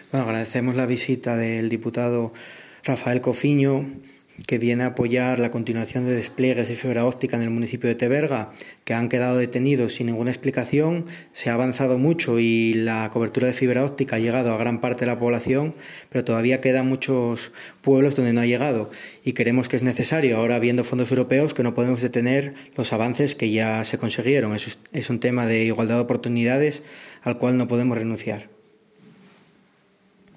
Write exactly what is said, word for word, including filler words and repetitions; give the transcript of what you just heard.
Bueno, agradecemos la visita del diputado Rafael Cofiño, que viene a apoyar la continuación de despliegues de fibra óptica en el municipio de Teberga, que han quedado detenidos sin ninguna explicación. Se ha avanzado mucho y la cobertura de fibra óptica ha llegado a gran parte de la población, pero todavía quedan muchos pueblos donde no ha llegado. Y creemos que es necesario, ahora viendo fondos europeos, que no podemos detener los avances que ya se consiguieron. Es, es un tema de igualdad de oportunidades al cual no podemos renunciar.